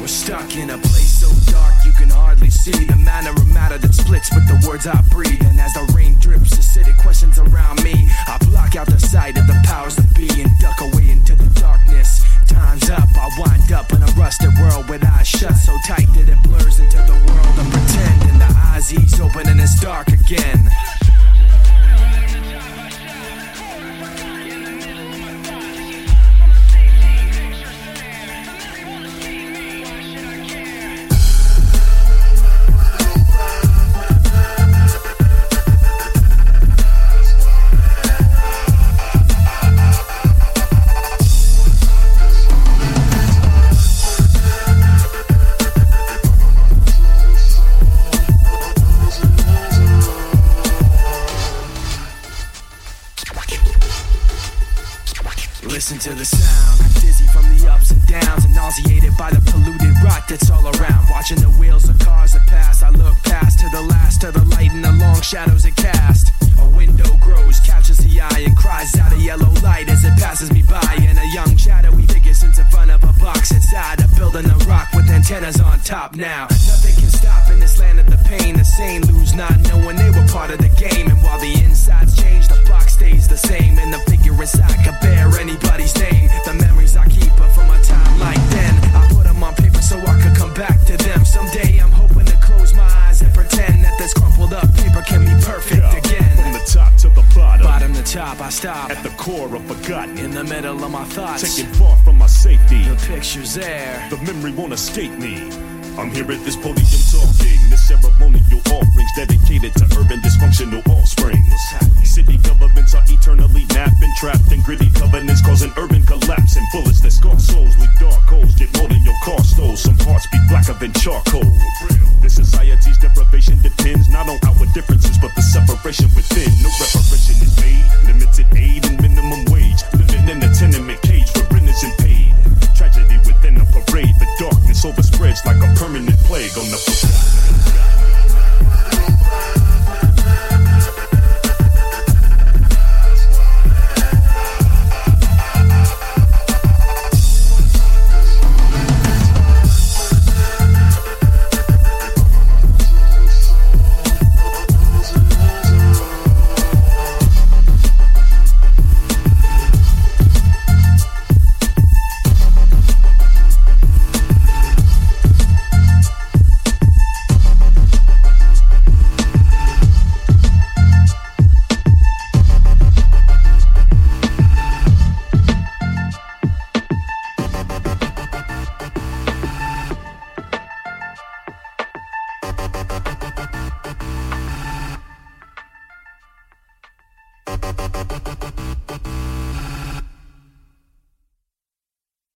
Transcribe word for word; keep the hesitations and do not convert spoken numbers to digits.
stuck in a place so dark you can hardly see the manner of matter that splits with the words I breathe. And as the rain drips, acidic questions around me, I block out the sight of the powers that be and duck away into the darkness. Time's up, I wind up in a rusted world with eyes shut so tight that it blurs into the world of pretend. And the eyes ease open and it's dark again. Listen to the sound, dizzy from the ups and downs and nauseated by the polluted rot that's all around. Watching the wheels of cars that pass, I look past to the last of the light and the long shadows it cast. A window grows, catches the eye and cries out a yellow light as it passes me by. And a young shadowy figure sits in front of a box inside a building of rock with antennas on top. Now nothing can stop in this land of the pain. The sane lose not knowing they were part of the game. And while the insides change, the box stays the same. And the figure inside could bear anybody's name. The memories I keep are from a time like then. I put them on paper so I could come back to them. Someday I'm hoping to close my eyes and pretend that this crumpled up paper can be perfect Yo, again. From the top to the bottom, bottom to top, I stop at the core of forgotten. In the middle of my thoughts, taken far from my safety. The picture's there, the memory won't escape me. I'm here at this podium talking. This ceremonial offerings dedicated to urban dysfunctional offsprings. City governments are eternally napping, trapped